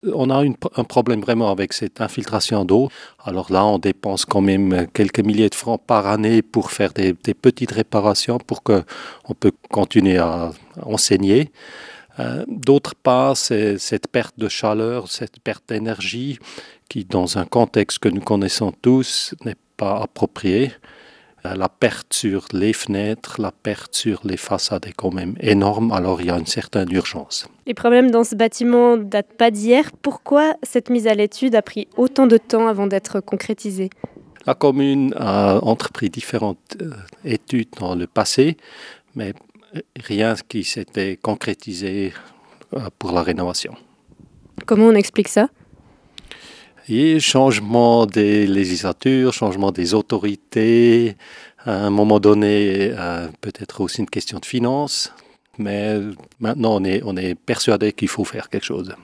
On a un problème vraiment avec cette infiltration d'eau. Alors là, on dépense quand même quelques milliers de francs par année pour faire des petites réparations pour qu'on peut continuer à enseigner. D'autre part, c'est cette perte de chaleur, cette perte d'énergie qui, dans un contexte que nous connaissons tous, n'est pas approprié. La perte sur les fenêtres, la perte sur les façades est quand même énorme, alors il y a une certaine urgence. Les problèmes dans ce bâtiment ne datent pas d'hier. Pourquoi cette mise à l'étude a pris autant de temps avant d'être concrétisée ? La commune a entrepris différentes études dans le passé, mais rien qui s'était concrétisé pour la rénovation. Comment on explique ça ? Et changement des législatures, changement des autorités, à un moment donné, peut-être aussi une question de finances, mais maintenant on est persuadé qu'il faut faire quelque chose.